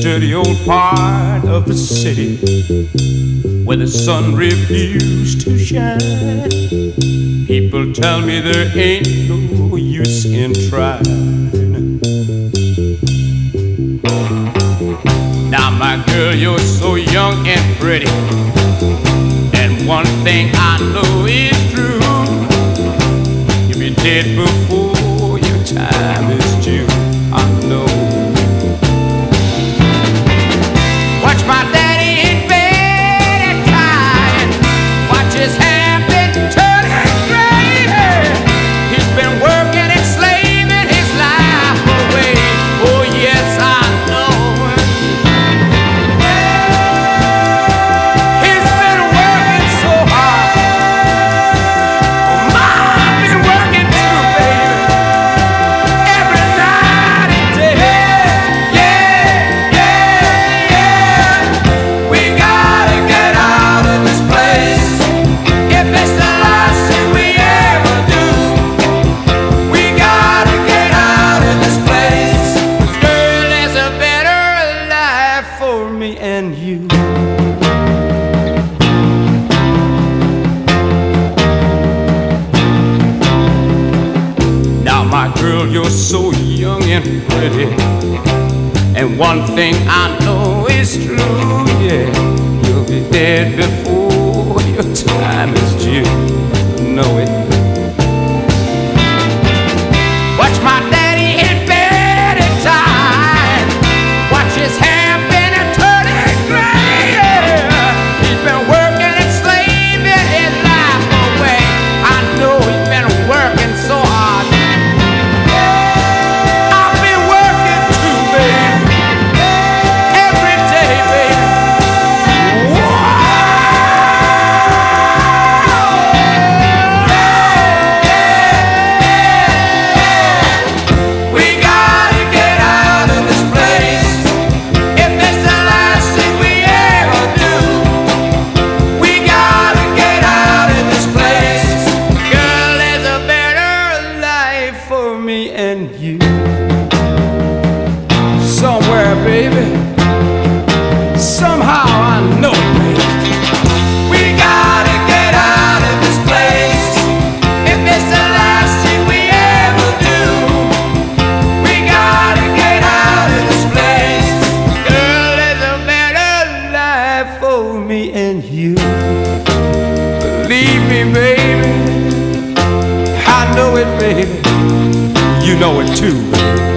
dirty old part of the city where the sun refused to shine. People tell me there ain't no use in trying. Now my girl, you're so young and pretty, and one thing I know is true: you'll be dead before your time is due. I know. Watch my daddy in bed and crying. Watch his hair been turning gray. He's been working and slaving his life away. Oh yes, I know. He's been working so hard. I've been working too, baby. Every night and day. Yeah, yeah, yeah. We gotta get out of this place. If it's the last thing we ever do, we gotta get out of this place. 'Cause girl, there's a better life for me and you. Now my girl, you're so young and pretty, and one thing I know is true, yeah, you'll be dead before your time is due. Know it. Watch my daddy in bed at time. Watch his hair been a turning gray. He's been working and slaving his life away. I know he's been working so hard. I've been working too, baby. Every day, baby. We gotta get out of this place. If it's the last thing we ever do, we gotta get out of this place. Girl, there's a better life for me and you. Somewhere, baby. Somehow I know it, baby. We gotta get out of this place. If it's the last thing we ever do, we gotta get out of this place. Girl, there's a better life for me and you. Believe me, baby. I know it, baby. You know it too, baby.